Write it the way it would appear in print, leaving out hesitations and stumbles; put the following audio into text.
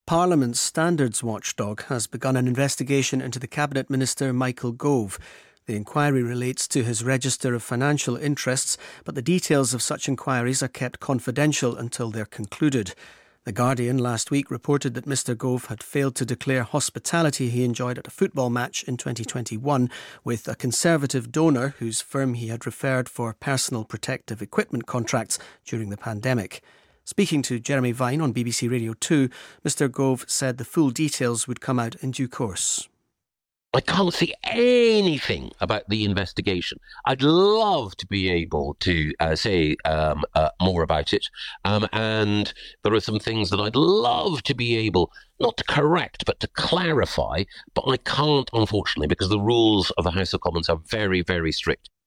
Parliament's standards watchdog has begun an investigation into the Cabinet Minister Michael Gove. The inquiry relates to his register of financial interests, but the details of such inquiries are kept confidential until they're concluded. The Guardian last week reported that Mr Gove had failed to declare hospitality he enjoyed at a football match in 2021 with a Conservative donor whose firm he had referred for personal protective equipment contracts during the pandemic. Speaking to Jeremy Vine on BBC Radio 2, Mr Gove said the full details would come out in due course. I can't see anything about the investigation. I'd love to be able to say more about it. And there are some things that I'd love to be able, not to correct, but to clarify. But I can't, unfortunately, because the rules of the House of Commons are very, very strict.